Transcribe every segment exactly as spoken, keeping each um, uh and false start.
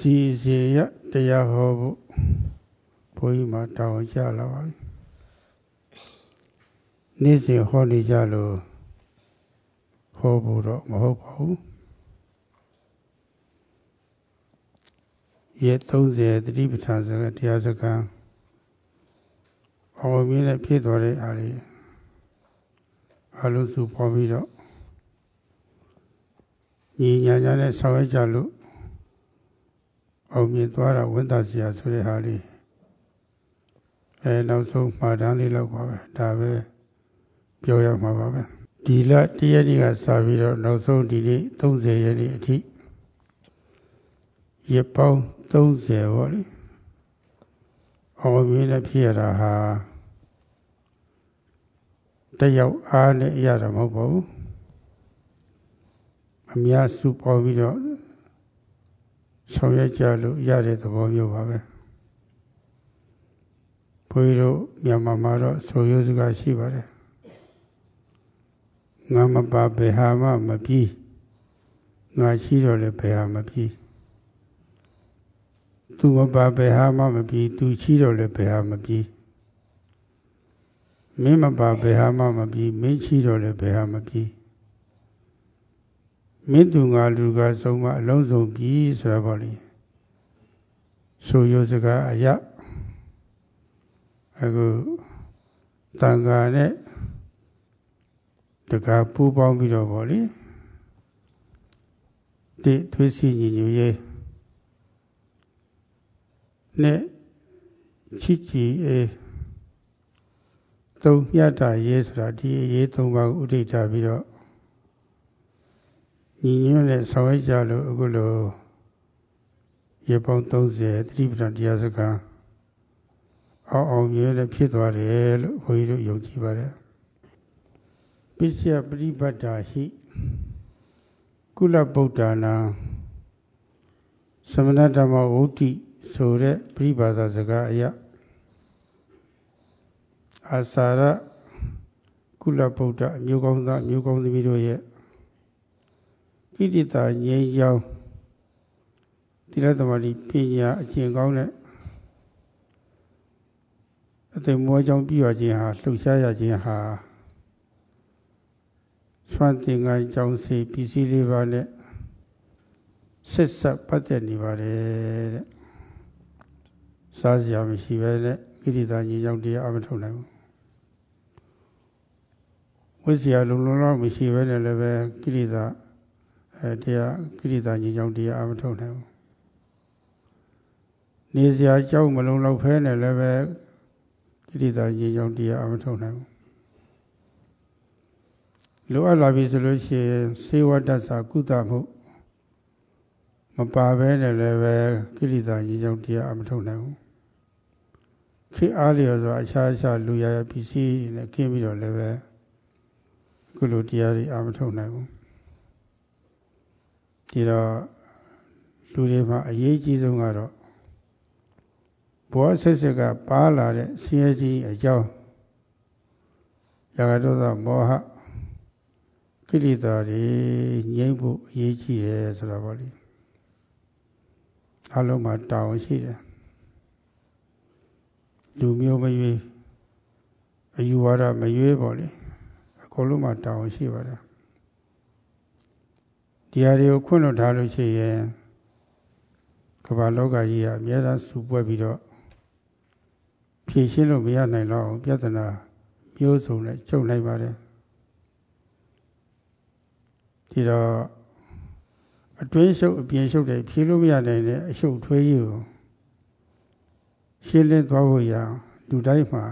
စီစီရတရားဟောဖို့ဘုန်းကြီးမှာတောင်းကြလာပါပြီနေ့စဉ်ဟောနေကြလို့ဟောဖို့တော့မဟုတ်ပါဘူးရက်သုံးဆယ်တတိပဋ္ဌာန်စကားတရားစကားအောင်မြင်နဲ့ဖြစ်သွားတဲ့အားလေးအလုံးစုပေါ်ပြီးတော့ညီညာညာနဲ့ဆောင်ရွက်ကြလို့အောင်မြင်သွားတာဝန်တာစရာဆိုတဲ့ဟာလေးအဲနောက်ဆုံးမှာတန်းလေးလောက်ပါပဲဒါပဲပြောရမှာပါပဲဒီလတရက်နေ့ကစပြီးတော့နောက်ဆုံးဒီနေ့သုံးဆယ်ရက်နေ့အထိရက်ပေါင်းသုံးဆယ်ပေါ့လေအောင်မြင်နဲ့ဖြစ်ရတာဟာတယောက်အားနဲ့ရတာမဟုတ်ပါဘူးအများစုပေါ်ပြီးတော့ဆောင်ရွက်ကြလို့ရတဲ့သဘောမျိုးပါပဲဘုရားတို့မြန်မာမှာတော့ဆိုရိုးစကားရှိပါတယ်ငါမပါဘယ်ဟာမှမပြီးငါရှိတော့လည်းဘယ်ဟာမပြီးသူမပါဘယ်ဟာမှမပြီးသူရှိတော့လည်းဘယ်ဟာမပြီးမင်းမပါဘယ်ဟာမှမပြီးမင်းရှိတော့လည်းဘယ်ဟာမပြီးမင်းသူငါလူကဆုံးမအလုံးစုံပြီးဆိုတာပေါ့လေဆိုရိုးစကားအရာအခုတန်ခါနဲ့တကားပူးပေါင်းပြီးတော့ပေါ့လေတိသွေးစီညီညွတ်ရေးနဲ့ချစ်ကြည်အေးသုံးမြတ်တာရေးဆိုတာဒီအရေးသုံးပါးကိုဥဒိဋ္ဌပြီးတော့ညီညွတ်နဲ့ဆောင်ရွက်ကြလို့အခုလိုရေပေါင်းသုံးဆယ်တတိပဋ္ဌာန်တရားစကားအောင်အောင်မြင်နဲ့ဖြစ်သွားတယ်လို့ဘုန်းကြီးတို့ယုံကြည်ပါတယ်ပိစ္ဆယပရိပတ်တာဟိကုလဗုဒ္ဓနာသမဏဓမ္မဝုဒ္ဓိဆိုတဲ့ပရိပါဒစကားအရအာစာရကုလဗုဒ္ဓအမျိုးကောင်းသားအမျိုးကောင်းသမီးတို့ရဲ့ကိဋ္တာငြိမ်းချမ်းသီလသမารိပညာအကျင့်ကောင်းတဲ့အသိမွေးကြောင့်ပြည့်ရခြင်းဟာလှုပ်ရှားရခြင်းဟာဆွမ်းသင်္ကန်းကြောင့်စေပစ္စည်းလေးပါးနဲ့ဆက်ဆက်ပတ်သက်နေပါတယ်တဲ့စားစရာမရှိပဲနဲ့ကိဋ္တာငြိမ်းချမ်းတရားအမထုတ်နိုင်ဘူးဝိဇ္ဇာလုံလုံလောက်မရှိပဲနဲ့လည်းပဲကိဋ္တာအဲတရားကိဋ္တာငြိမ်းချမ်းတရားအမထုတ်နိုင်ဘူးနေစရာကြောက်မလုံလောက်ဖဲနဲ့လည်းပဲကိဋ္တာငြိမ်းချမ်းတရားအမထုတ်နိုင်ဘူးလိုအပ်လာပြီဆိုလို့ရှိရင်စေဝတ္တသကုသမှုမပါဘဲနဲ့လည်းပဲကိဋ္တာငြိမ်းချမ်းတရားအမထုတ်နိုင်ဘူးခေအားလျော်စွာအခြားအခြားလူရရပစ္စည်းနဲ့ကင်းပြီးတော့လည်းပဲအခုလိုတရားတွေအမထုတ်နိုင်ဘူးဒီတော့လူတွေမှာအရေးကြီးဆုံးကတော့ဘောဆက်ဆက်ကပါလာတဲ့ဆင်းရဲကြီးအကြောင်းရာဂဒေါသမောဟကိလေသာတွေငြိမ်းဖို့အရေးကြီးတယ်ဆိုတာပေါ့လေအလုံးမှာတောင်းရှိတယ်လူမျိုးမရွေးအယူဝါဒမရွေးပေါ့လေအကုန်လုံးမှာတောင်းရှိပါတယ်ဒီဟာတွေကိုခွင့်လွှတ်ထားလို့ရှိရင်ကမ္ဘာလောကကြီးကအများအားစုပွဲပြီးတော့ဖြေရှင်းလို့မရနိုင်တော့ပြဿနာမျိုးစုံနဲ့ကြုံနိုင်ပါတယ်ဒီတော့အတွင်းရှုပ်အပြင်ရှုပ်တွေဖြေလို့မရနိုင်တဲ့အရှုပ်ထွေးကြီးကိုရှင်းလင်းသွားဖို့ရလူတိုင်းမှာ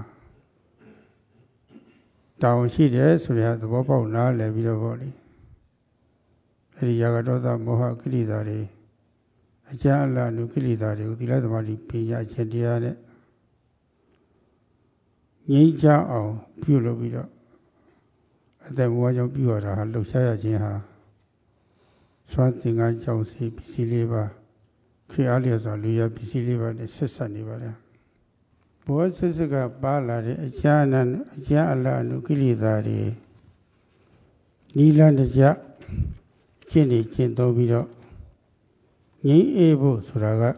တောင်းရှိတယ်ဆိုတဲ့သဘောပေါက်နားလည်ပြီးတော့ပေါ့လေအဲဒီရာဂဒေါသမောဟကိလေသာတွေအကျဉ်းအလနုကိလေသာတွေကိုသီလသမာဓိပညာအကျင့်တရားနဲ့ငြိမ်းချမ်းအောင်ပြုလုပ်ပြီးတော့အသက်မွေးကြောင့်ပြုရတာဟာလှုပ်ရှားရခြင်းဟာစွမ်းသင်္ကန်းကြောင့်စီပစ္စည်းလေးပါခေအားလျော်စွာလူရပစ္စည်းလေးပါနဲ့ဆက်ဆက်နေပါတယ်ဘောဆက်စကပါလာတဲ့အကျဉ်းအအကျဉ်းအလနုကိလေသာတွေနိလန္တကြကျင့်နေကျင့်သုံးပြီးတော့ငြိမ်းအေးဖို့ဆိုတာက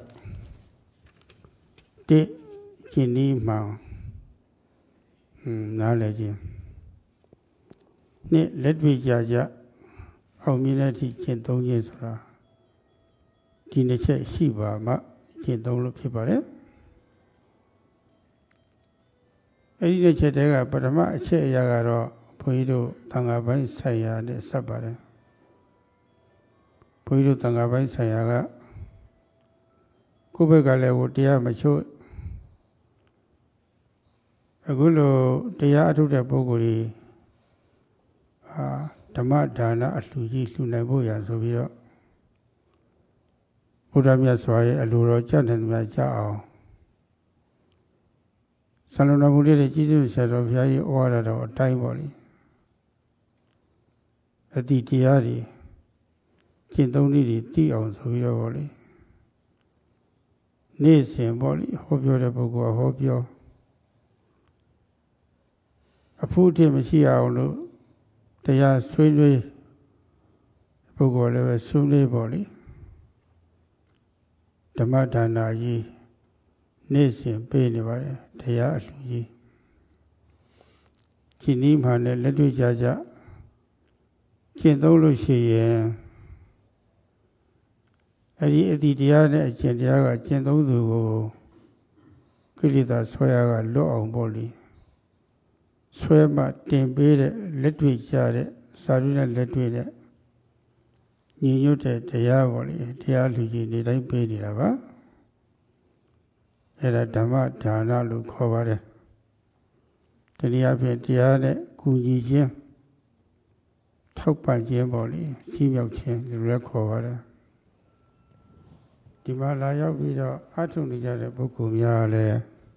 တိကျင်ဒီမှန်ဟွန်းနားလည်ခြင်းနှစ်လက်တွေ့ကြကြအောင်မြင်တဲ့အထိကျင့်သုံးခြင်းဆိုတာဒီနှစ်ချက်ရှိပါမှကျင့်သုံးလို့ဖြစ်ပါတယ်အဲဒီတစ်ချက်တည်းကပထမအချက်အရာကတော့ဘုန်းကြီးတို့သံဃာပိုင်းဆိုင်ရာနဲ့ဆက်ပါတယ်ဘုန်းကြီးတို့သံဃာပိုင်းဆိုင်ရာကကိုယ့်ဘက်ကလည်းဟိုတရားမချို့အခုလိုတရားအထုတ်တဲ့ပုဂ္ဂိုလ်ကြီးဟာဓမ္မဒါနအလှူကြီးလှူနိုင်ဖို့ရဆိုပြီးတော့ဘုရားမြတ်စွာရဲ့အလိုတော်ကြတဲ့များကြအောင်ဆန္ဒတော်မူတဲ့ကြီးကျယ်ဆရာတော်ဘုရားကြီးဩဝါဒတော်အတိုင်းပေါ့လေအတိတရားတွေကျင့်သုံးနည်းတွေသိအောင်ဆိုပြီးတော့ပေါ့လေနေ့စဉ်ပေါ့လေဟောပြောတဲ့ပုဂ္ဂိုလ်ကဟောပြောအဖို့အထစ်မရှိအောင်လို့တရားဆွေးနွေးပုဂ္ဂိုလ်လည်းပဲဆွေးနွေးပေါ့လေဓမ္မဒါနကြီးနေ့စဉ်ပေးနေပါတယ်တရားအလှူကြီးကျင့်နည်းမှလည်းလက်တွေ့ကြကြကျင့်သုံးလို့ရှိရင်အဲ့ဒီအတ္တိတရားနဲ့အကျင့်တရားကကျင့်သုံးသူကိုကိလေသာဆွဲရကလွတ်အောင်ပေါ့လေဆွဲမှတင်ပေးတဲ့လက်တွေ့ကြတဲ့စာရုနဲ့လက်တွေ့နဲ့ညီညွတ်တဲ့တရားပေါ့လေတရားလူကြီးနေတိုင်းပေးနေတာပါအဲ့ဒါဓမ္မဒါနလို့ခေါ်ပါတယ်တရားဖြင့်တရားနဲ့ကူညီခြင်းထောက်ပံ့ခြင်းပေါ့လေကြီးမြောက်ခြင်းဒီလိုလည်းခေါ်ပါတယ်ဒီမှာလာရောက်ပြီးတော့အထုံနေကြတဲ့ပုဂ္ဂိုလ်များလည်း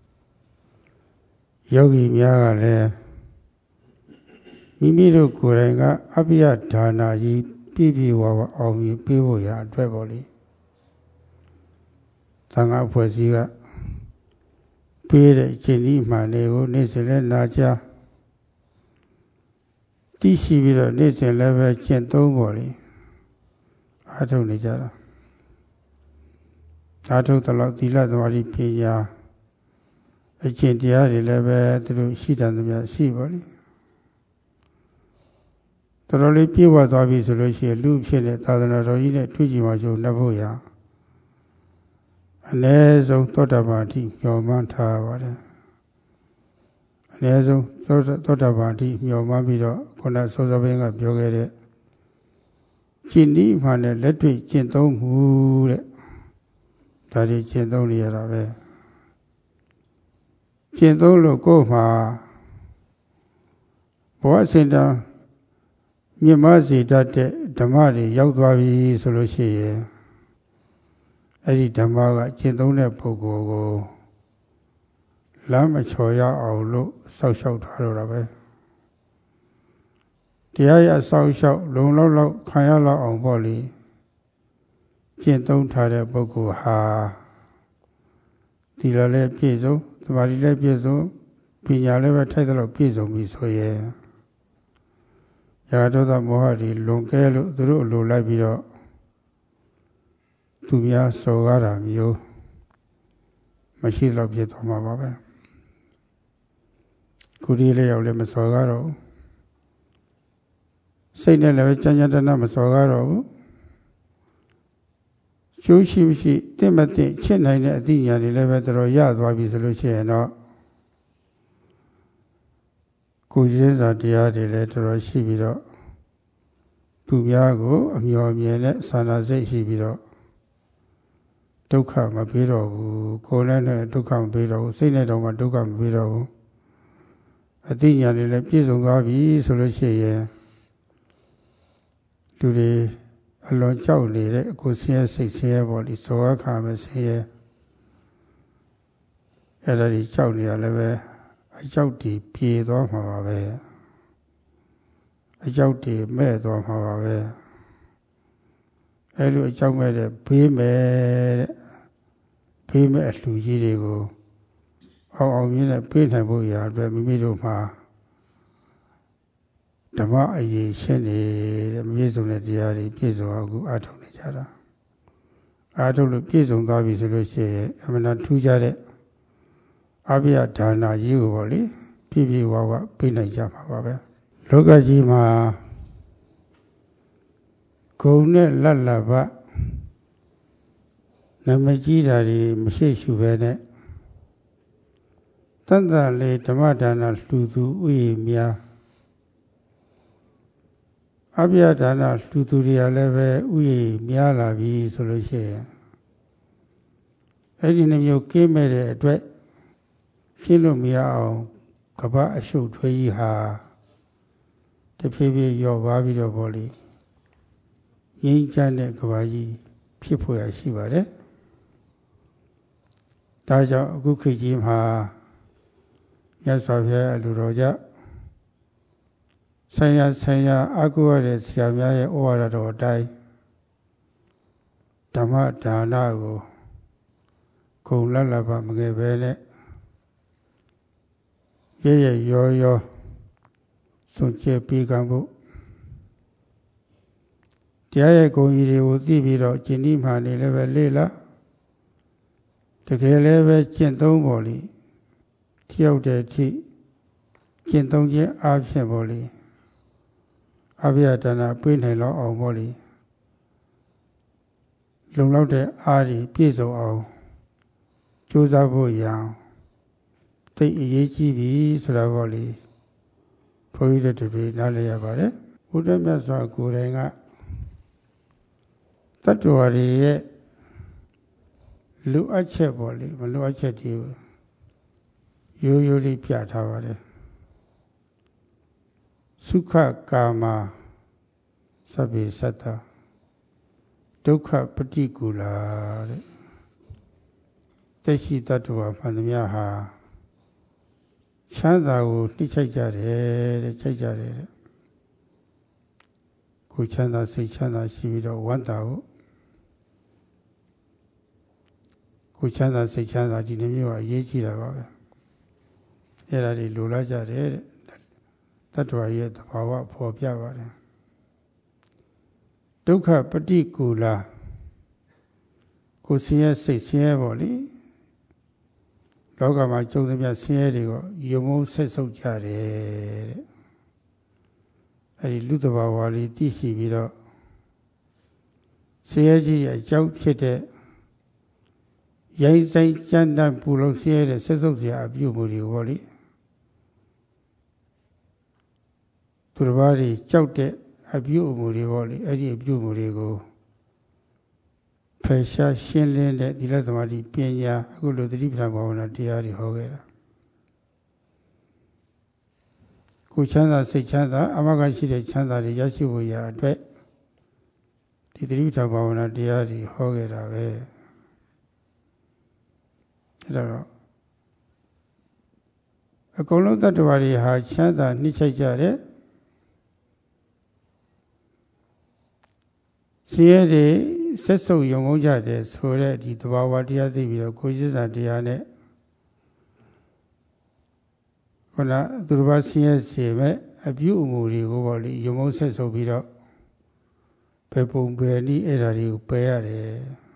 ယောဂီများကလည်းမိမိတို့ကိုယ်တိုင်ကအပိယဒါနာကြီးပြည့်ပြည့်ဝဝအောင်ပြီးပေးဖို့ရအတွက်ပေါ့လေသံဃာအဖွဲ့အစည်းကပေးတဲ့ကျင့်ဤမှန်တွေကိုနေ့စဉ်လည်းနာကြားသိရှိပြီးတော့နေ့စဉ်လည်းပဲကျင့်သုံးပေါ့လေအားထုတ်နေကြတာအားထုတ်တဲ့လောက်သီလသမာဓိပညာအကျင့်တရားတွေလည်းပဲသူတို့ရှိတယ်သမျှရှိပါလိမ့်တော်တော်လေးပြေဝသွားပြီဆိုလို့ရှိရင်လူဖြစ်တဲ့သာသနာတော်ကြီးနဲ့တွေ့ကြည့်မှရှုံနှပ်ဖို့ရအ ਨੇ ဆုံးသောတာပန်အထိမျှော်မှန်းထားပါတယ်အ ਨੇ ဆုံးသောတာပန်အထိမျှော်မှန်းပြီးတော့ခုနစောစောဘင်းကပြောခဲ့တဲ့ကျင့်ဤမှနဲ့လက်တွေ့ကျင့်သုံးမှုတဲ့ဒါတွေကျင့်သုံးနေရတာပဲကျင့်သုံးလို့ကိုယ်မှာဘောအစဉ်တန်းမြင့်မစေတတ်တဲ့ဓမ္မတွေရောက်သွားပြီဆိုလို့ရှိရင်အဲ့ဒီဓမ္မကကျင့်သုံးတဲ့ပုဂ္ဂိုလ်ကိုလမ်းမချော်ရအောင်လို့စောက်ရှောက်ထားတော့တာပဲတရားရစောက်ရှောက်လုံလောက်လောက်ခံရလောက်အောင်ပေါ့လေကျင့်သုံးထားတဲ့ပုဂ္ဂိုလ်ဟာဒီလိုလည်းပြည့်စုံသမာဓိလည်းပြည့်စုံပညာလည်းပဲထိုက်သလောက်ပြည့်စုံပြီဆိုရင်ရာဂဒေါသမောဟတွေလွန်ကဲလို့သူတို့အလိုလိုက်ပြီးတော့သူများစော်ကားတာမျိုးမရှိတော့ဖြစ်သွားမှာပါပဲခုဒီလေးရောက်လည်းမစော်ကားတော့ဘူးစိတ်နဲ့လည်းကြမ်းကြမ်းတမ်းတမ်းမစော်ကားတော့ဘူးကျိုးရှိမရှိတင့်မတင့်ချစ်နိုင်တဲ့အသိဉာဏ်တွေလည်းပဲတော်ရသွားပြီဆိုလို့ရှိရင်တော့ကိုယ်ရင်းစာတရားတွေလည်းတော်တော်ရှိပြီးတော့သူများကိုအမျှော်မြင်တဲ့ဆန္ဒစိတ်ရှိပြီးတော့ဒုက္ခမပေးတော့ဘူးကိုယ်နဲ့ဒုက္ခမပေးတော့ဘူးစိတ်နဲ့တော့မှဒုက္ခမပေးတော့ဘူးအသိဉာဏ်တွေလည်းပြည့်စုံသွားပြီဆိုလို့ရှိရင်လူတွေအလွန်ကြောက်နေတဲ့ကိုယ်ဆင်းရဲစိတ်ဆင်းရဲပေါ်လိစောခါမဲ့ဆင်းရဲအဲ့ဒါကြီးကြောက်နေရလည်းပဲအကြောက်တည်ပြေသွားမှာပါပဲအကြောက်တည်မဲ့သွားမှာပါပဲအဲ့လိုအကြောက်မဲ့တဲ့ဘေးမဲ့တဲ့ဘေးမဲ့အလှူကြီးတွေကိုအောင်အောင်မြင်နဲ့ပေးနိုင်ဖို့ရာအတွက်မိမိတို့မှာဓမ္မအရေးရှင်းနေတဲ့ပြည့်စုံတဲ့တရားတွေပြည့်စုံအောင်အခုအထောက်နေကြတာအားထုတ်လို့ပြည့်စုံသွားပြီဆိုလို့ရှိရင်အမှန်တန်ထူးခြားတဲ့အဘိယဒါနကြီးကိုပေါ့လေပြည့်ပြည့်ဝဝပေးနိုင်ကြမှာပါပဲလောကကြီးမှာဂုဏ်နဲ့လတ်လဘနမကြီးတာတွေမရှိရှုပဲနဲ့တန်တလေးဓမ္မဒါနလှူသူဥယျာဉ်များအဘိယဒါနလှူသူတွေကလည်းပဲဥယျာဉ်များလာပြီဆိုလို့ရှိရင်အဲ့ဒီနှမျိုးကင်းမဲ့တဲ့အတွက်ရှင်းလို့မရအောင်ကပ္ပအရှုပ်ထွေးကြီးဟာတဖြည်းဖြည်းရောပါပြီးတော့ပေါ့လေငြိမ်းချမ်းတဲ့ကပ္ပကြီးဖြစ်ဖို့ရရှိပါတယ်ဒါကြောင့်အခုခေတ်ကြီးမှာမြတ်စွာဘုရားအလိုတော်ကြောင့်ဆံရဆံရအကုရတဲ့ဆရာများရဲ့ဩဝါဒတော်အတိုင်းဓမ္မဒါနကိုဂုဏ်လတ်လဘမငယ်ပဲနဲ့ရရရောရောစွန့်ကြဲပေးကံဖို့တရားရဲ့ဂုဏ်ကြီးတွေကိုသိပြီးတော့ကျင့်ဤမှနေလည်းပဲလေ့လာတကယ်လည်းပဲကျင့်သုံးပေါ်လိတယောက်တည်းထိကျင့်သုံးခြင်းအားဖြင့်ပေါ်လိအဘိယဒါနပေးနိုင်တော့အောင်ပေါ်လိလုံလောက်တဲ့အားဖြင့်ပြည့်စုံအောင်ကြိုးစားဖို့ရအောင်သိအရေးကြီးပြီဆိုတာပေါ်လိဘုန်းကြီးတို့တွေနားလည်ရပါတယ်ဘုရားမြတ်စွာကိုယ်တိုင်ကတတ္တဝါတွေရဲ့လူအပ်ချက်ပေါ်လေမလူအပ်ချက်တွေရိုးရိုးလေးပြထားပါတယ်သုခကာမသဗ္ဗေသတ္တဒုက္ခပฏิကူလာတဲ့တက်ရှိတတ္တဝါမှန်သမျှဟာချမ်းသာကိုနှိမ့်ချိုက်ကြတယ်တဲ့ချိုက်ကြတယ်တဲ့ကိုချမ်းသာစိတ်ချမ်းသာရှိပြီးတော့ဝမ်းသာဖို့ကိုချမ်းသာစိတ်ချမ်းသာဒီနှမျိုးကအရေးကြီးတာပါပဲအဲ့ဒါတွေလိုလားကြတယ်တဲ့တတ္တဝါရဲ့သဘာဝပေါ်ပြပါတယ်ဒုက္ခပฏิကူလာကိုဆင်းရဲစိတ်ဆင်းရဲပေါ့လေလောကမှာကြုံသမျှဆင်းရဲတွေကိုယုံမုန်းဆက်ဆုပ်ကြတယ်တဲ့အဲ့ဒီလူသဘာဝလေးသိရှိပြီးတော့ဆင်းရဲကြီးရဲ့အကြောင်းဖြစ်တဲ့ရိုင်းဆိုင်ကြမ်းတမ်းပူလုံးဆင်းရဲတဲ့ဆက်ဆုပ်စရာအပြုအမူတွေပေါ့လေသူတစ်ပါးတွေကြောက်တဲ့အပြုအမူတွေပေါ့လေအဲ့ဒီအပြုအမူတွေကိုဖယ်ရှားရှင်းလင်းတဲ့သီလသမာဓိပညာအခုလိုသတိပဋ္ဌာန်ဘာဝနာတရားတွေဟောခဲ့တာကိုချမ်းသာစိတ်ချမ်းသာအမဂ္ဂရှိတဲ့ချမ်းသာတွေရရှိဖို့ရာအတွက်ဒီသတိပဋ္ဌာန်ဘာဝနာတရားတွေဟောခဲ့တာပဲအဲ့တော့အကုန်လုံးတ attva တွေဟာချမ်းသာနှိမ့်ချိုက်ကြတဲ့ဆင်းရဲတွေဆက်ဆုပ်ယုံမုန်းကြတယ်ဆိုတဲ့ဒီသဘာဝတရားသိပြီးတော့ကိုယ်ရှိစာတရားနဲ့ခုနသူတစ်ပါးဆင်းရဲစေမဲ့အပြုအမူတွေကိုပေါ့လေယုံမုန်းဆက်ဆုပ်ပြီးတော့ဘယ်ပုံဘယ်နည်းအဲ့ဓာတွေကိုပယ်ရတယ်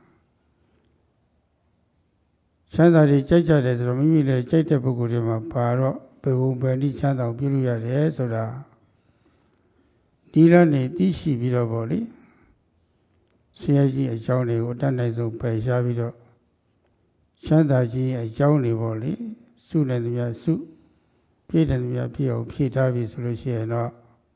ချမ်းသာတွေကြိုက်ကြတယ်ဆိုတော့မိမိလည်းကြိုက်တဲ့ပုဂ္ဂိုလ်တွေမှာပါတော့ဘယ်ပုံဘယ်နည်းချမ်းသာပြုလို့ရတယ်ဆိုတာဒီလနဲ့သိရှိပြီးတော့ပေါ့လေဆင်းရဲကြီးအကြောင်းတွေကိုတတ်နိုင်ဆုံးပယ်ရှားပြီးတော့ချမ်းသာကြီးအကြောင်းတွေပေါ့လေစုနိုင်သမျှစုပြည့်တယ်သမျှပြည့်အောင်ဖြည့်ထားပြီဆိုလို့ရှိရင်တော့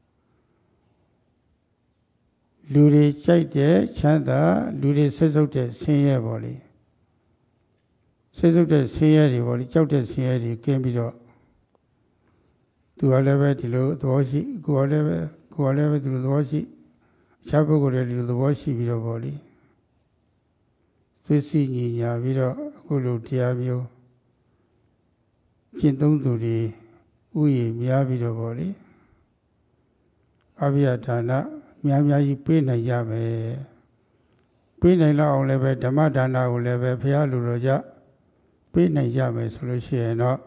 လူတွေကြိုက်တဲ့ချမ်းသာလူတွေဆက်စုပ်တဲ့ဆင်းရဲပေါ့လေဆက်စုပ်တဲ့ဆင်းရဲတွေပေါ့လေကြောက်တဲ့ဆင်းရဲတွေကင်းပြီးတော့သူကလည်းပဲဒီလိုသဘောရှိကိုယ်ကလည်းပဲကိုယ်ကလည်းပဲဒီလိုသဘောရှိရှားပုဂ္ဂိုလ်တွေဒီလိုသဘောရှိပြီးတော့ပေါ့လေသိသိညီညာပြီးတော့အခုလိုတရားမျိုးကျင့်သုံးသူတွေဥယျာဉ်များပြီးတော့ပေါ့လေအဘိယဒါနများများကြီးပေးနိုင်ကြမယ်ပေးနိုင်လောက်အောင်လည်းပဲဓမ္မဒါနကိုလည်းပဲဘုရားလူတော်ကြပေးနိုင်ကြမယ်ဆိုလို့ရှိရင်တော့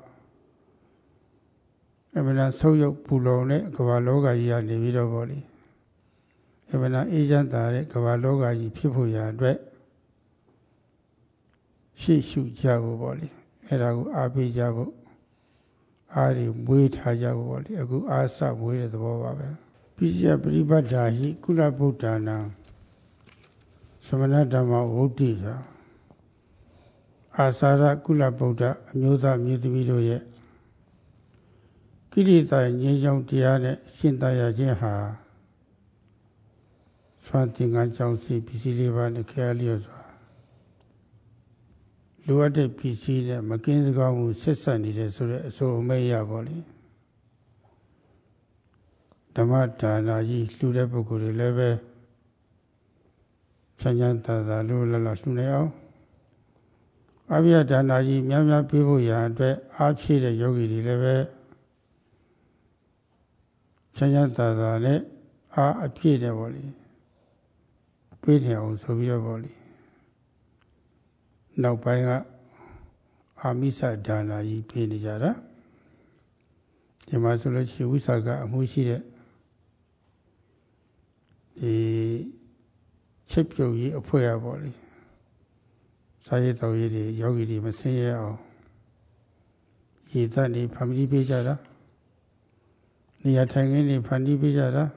အမှန်တရားဆုပ်ယုပ်ပူလုံတဲ့ကမ္ဘာလောကကြီးကနေပြီးတော့ပေါ့လေအမှန်တရားအေးချမ်းသာတဲ့ကမ္ဘာလောကကြီးဖြစ်ဖို့ရာအတွက်ဖြစ်ရှုကြဖို့ပေါ့လေအဲ့ဒါကိုအားပေးကြဖို့အားတွေမွေးထားကြဖို့ပေါ့လေအခုအားစမွေးတဲ့သဘောပါပဲပိစယပရိပတ်တာဟိကုလဗုဒ္ဓနာသမဏဓမ္မဝုဒ္ဓိဆိုအာစာရကုလဗုဒ္ဓအမျိုးသားမျိုးသမီးတို့ရဲ့ကိရိတာငြိမ်းချမ်းတရားနဲ့ရှင်းတရားခြင်းဟာဆွမ်းသင်္ကန်းကြောင့်စီပစ္စည်းလေးပါးနဲ့ခဲလျော့စွာလိုအပ်တဲ့ပစ္စည်းနဲ့မကင်းစကားမှုဆက်ဆက်နေတယ်ဆိုတဲ့အဆိုအမိတ်ရပါလေဓမ္မဒါနာကြီးလှူတဲ့ပုဂ္ဂိုလ်တွေလည်းပဲချမ်းချမ်းသာသာလို့လည်းလှူနေအောင်အဘိယဒါနာကြီးများများပေးဖို့ရာအတွက်အားဖြည့်တဲ့ယောဂီတွေလည်းပဲချမ်းချမ်းသာသာနဲ့အားအပြည့်တဲ့ပေါ့လေပေးနေအောင်ဆိုပြီးတော့ပေါ့လေနောက်ပိုင်းကအာမိစဒါနာကြီးပေးနေကြတာဒီမှာဆိုလို့ရှိရင်ဝိသကအမှုရှိတဲ့ဒီချက်ပြုတ်ရေးအဖွဲ့ရပေါ့လေစာရေးတော်ရေးတွေယောဂီတွေမဆင်းရဲအောင်ရေသတ်နေဖန်တီးပေးကြတာနေရာထိုင်ခင်းတွေဖန်တီးပေးကြတာ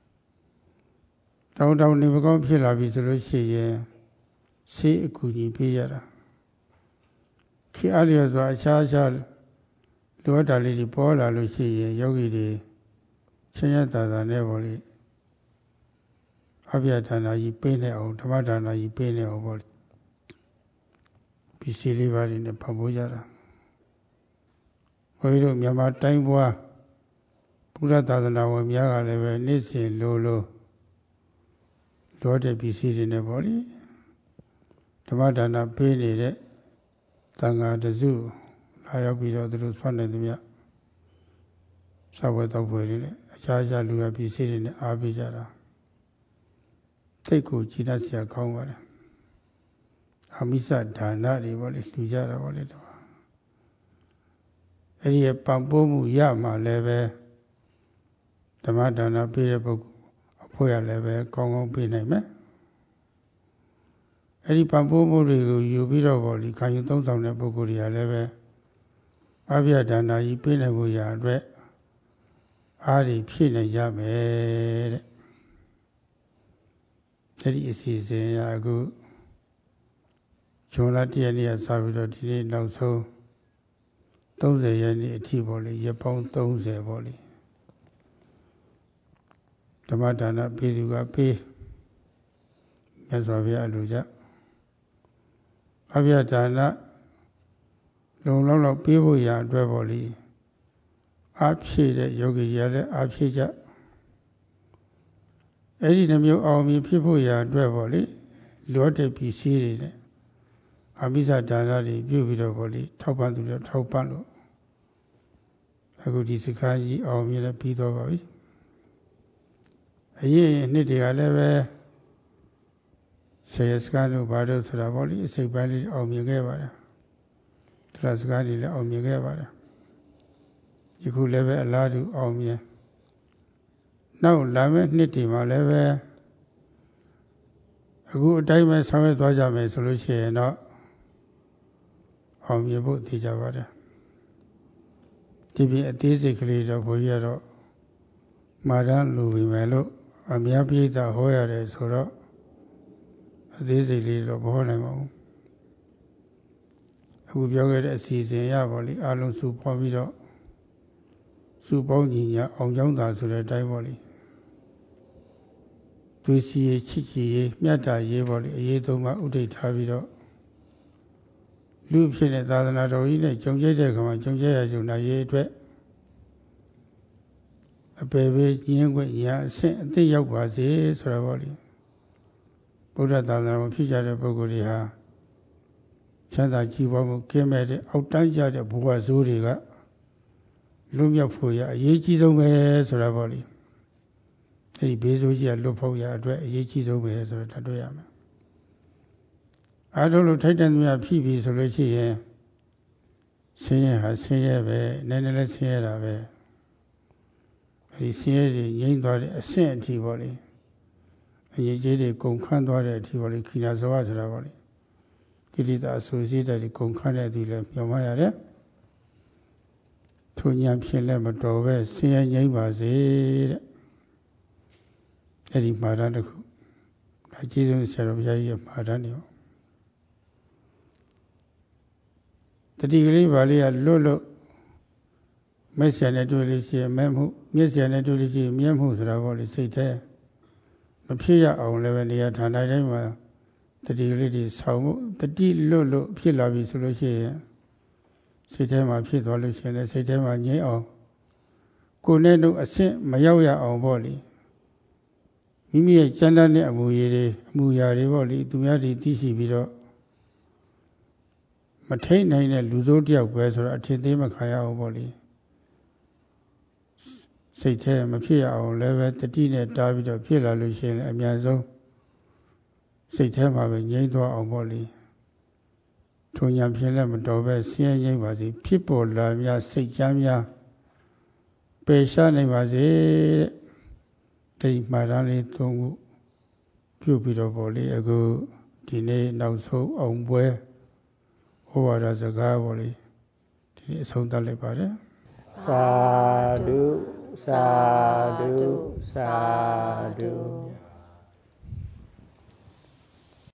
တောင်းတောင်းနေမကောင်းဖြစ်လာပြီဆိုလို့ရှိရင်ဆေးအကူကြီးပေးရတာခေအားလျော်စွာအခြားအခြားလိုအပ်တာလေးတွေပေါ်လာလို့ရှိရင်ယောဂီတွေဆင်းရဲသာသာနဲ့ပေါ့လေအဘိယဒါနာကြီးပေးနေအောင်ဓမ္မဒါနာကြီးပေးနေအောင်ပေါ့ပစ္စည်းလေးပါးတွေနဲ့ပတ်ဖို့ကြတာဘုန်းကြီးတို့မြန်မာတိုင်းပွားဘုရားသာသနာဝင်များကလည်းပဲနေ့စဉ်လိုလိုလိုတဲ့ပစ္စည်းတွေနဲ့ပေါ့လေဓမ္မဒါနပေးနေတဲ့သံဃာတစုလာရောက်ပြီးတော့သူတို့ဆွမ်းနေသမျှစာဝတ်တော်ဖွယ်တွေနဲ့အခြားခြားလူရပစ္စည်းတွေနဲ့အားပေးကြတာသိတ်ကိုကြည်တတ်စရာကောင်းပါတယ်အမိစဒါနတွေပေါ့လေလူကြတာပေါ့လေတော့အဲ့ဒီပံ့ပိုးမှုရမှလည်းပဲဓမ္မဒါနပေးတဲ့ပုဂ္ဂိုလ်အဖွဲ့ရလည်းပဲကောင်းကောင်းပေးနိုင်မယ်အဲ့ဒီပံ့ပိုးမှုတွေကိုယူပြီးတော့ပေါ့လေခံယူသုံးဆောင်တဲ့ပုဂ္ဂိုလ်တွေကလည်းပဲအဘိယဒါနကြီးပေးနိုင်ဖို့ရာအတွက်အားတွေဖြည့်နိုင်ကြမယ်တဲ့အဲ့ဒီအစီအစဉ်ရအခုဇွန်လတရက်နေ့ကစပြီးတော့ဒီနေ့နောက်ဆုံးသုံးဆယ်ရက်နေ့အထိပေါ့လေရက်ပေါင်းသုံးဆယ်ပေါ့လေဓမ္မဒါနပေးသူကပေးမြတ်စွာဘုရားအလိုကြအဘိယဒါနလုံလောက်လောက်ပေးဖို့ရာအတွက်ပေါ့လေအားဖြည့်တဲ့ယောဂီတွေကလည်းအားဖြည့်ကြအဲ့ဒီနှမျိုးအောင်မြင်ဖြစ်ဖို့ရာအတွက်ပေါ့လေလောတဲ့ပစ္စည်းတွေနဲ့အမိစဒါနတွေပြုပြီးတော့ပေါ့လေထောက်ပံ့သူတွေထောက်ပံ့လို့အခုဒီစကားကြီးအောင်မြင်လည်းပြီးတော့ပါပြီအရေးနှစ်တွေကလည်းပဲဆေစကားတို့ဘာလို့ဆိုတာပေါ့လေအစိပ်ပိုင်းလေးအောင်မြင်ခဲ့ပါတယ်ဒလစကားတွေလည်းအောင်မြင်ခဲ့ပါတယ်ယခုလည်းပဲအလားတူအောင်မြင်နောက်လာမယ့်နှစ်တွေမှာလည်းပဲအခုအတိုင်းပဲဆောင်ရွက်သွားကြမယ်ဆိုလို့ရှိရင်တော့အောင်မြင်ဖို့သိကြပါတယ်ဒီပြင်အသေးစိတ်ကလေးတော့ဘုန်းကြီးကတော့မာရန်လူပြီမယ်လို့အများပြိဿဟောရတယ်ဆိုတော့အသေးစိတ်လေးတော့မဟောနိုင်ပါဘူးအခုပြောခဲ့တဲ့အစီအစဉ်ရပါလိအလုံးစုပေါင်းပြီးတော့စုပေါင်းညီညာအောင်ကြောင်းသာဆိုတဲ့အတိုင်းပေါ့လေသွေးစီရေးချစ်ချီရေးမြတ်တာရေးပေါ့လေအရေးသုံးပါဥဒိဋ္ဌထားပြီးတော့လူဖြစ်တဲ့သာသနာတော်ကြီးနဲ့ကြုံကြိတ်တဲ့ခါမှာကြုံကြရကြုံနာရေးအတွက်အပေပေညင်းခွင့်ညာအဆင့်အသိရောက်ပါစေဆိုတော့ပေါ့လေဘုရားသာသနာမှာဖြစ်ကြတဲ့ပုဂ္ဂိုလ်တွေဟာချမ်းသာကြည်ပွားမှုကင်းမဲ့တဲ့အောက်တန်းကြတဲ့ဘဝဇိုးတွေကလွတ်မြောက်ဖို့ရအရေးကြီးဆုံးပဲဆိုတော့ပေါ့လေအဲဒီဘေးဆိုးကြီးကလွတ်ဖို့ရအတွက်အရေးကြီးဆုံးပဲဆိုတော့တွေ့ရမယ်အားထုတ်လို့ထိုက်တန်သမျှဖြစ်ပြီဆိုလို့ရှိရင်ဆင်းရဲဟာဆင်းရဲပဲနည်းနည်းလေးဆင်းရဲတာပဲအဲဒီဆင်းရဲတွေငြိမ်းသွားတဲ့အဆင့်အထိပေါ့လေအရေးကြီးတွေကုန်ခန်းသွားတဲ့အထိပေါ့လေခိနာဇဝဆိုတာပေါ့လေကိရိတာအဆိုစီတဲ့ဒီကုန်ခန့်တဲ့သူလည်းမျှော်မှရတယ်ထိုဉာဏ်ဖြင့်လည်းမတော်ပဲဆင်းရဲငြိမ်းပါစေတဲ့အဲ့ဒီမှာတန်းတစ်ခုအကြီးဆုံးဆရာတော်ဘုရားကြီးရဲ့မှာတန်းနေပါတတိကလေးပါလေးကလွတ်လွတ်မျက်စံနဲ့တွေ့လို့ရှိရင်မဲ့မှုမျက်စံနဲ့တွေ့လို့ရှိရင်မျက်မှုဆိုတာပေါ့လေစိတ်ထဲမဖြစ်ရအောင်လည်းပဲနေရာဌာနတိုင်းမှာတတိကလေးတွေဆောင်းမှုတတိလွတ်လွတ်ဖြစ်လာပြီဆိုလို့ရှိရင်စိတ်ထဲမှာဖြစ်သွားလို့ရှိရင်လည်းစိတ်ထဲမှာငြိမ်းအောင်ကိုယ်နဲ့တို့အဆင့်မရောက်ရအောင်ပေါ့လေမိမိရဲ့ကျမ်းစာနဲ့အမူအရာတွေအမူအရာတွေပေါ့လေသူများတွေသိရှိပြီးတော့မထိတ်နိုင်တဲ့လူစိုးတယောက်ပဲဆိုတော့အထင်သေးမခံရအောင်ပေါ့လေစိတ်ထဲမဖြစ်ရအောင်လည်းပဲတတိနဲ့တားပြီးတော့ဖြစ်လာလို့ရှိရင်လည်းအများဆုံးစိတ်ထဲမှာပဲငြိမ်းသွားအောင်ပေါ့လေထိုညာဖြင့်လည်းမတော်ပဲဆင်းရဲငြိမ်းပါစေဖြစ်ပေါ်လာများစိတ်ချမ်းများပယ်ရှားနိုင်ပါစေတဲ့ဒီမှာတန်းလေးသုံးခုပြုပြီးတော့ပေါ့လေအခုဒီနေ့နောက်ဆုံးအောင်ပွဲဟောဝါဒစကားပေါ့လေဒီနေ့အဆုံးသတ်လိုက်ပါတယ်သာဓုသာဓုသာဓု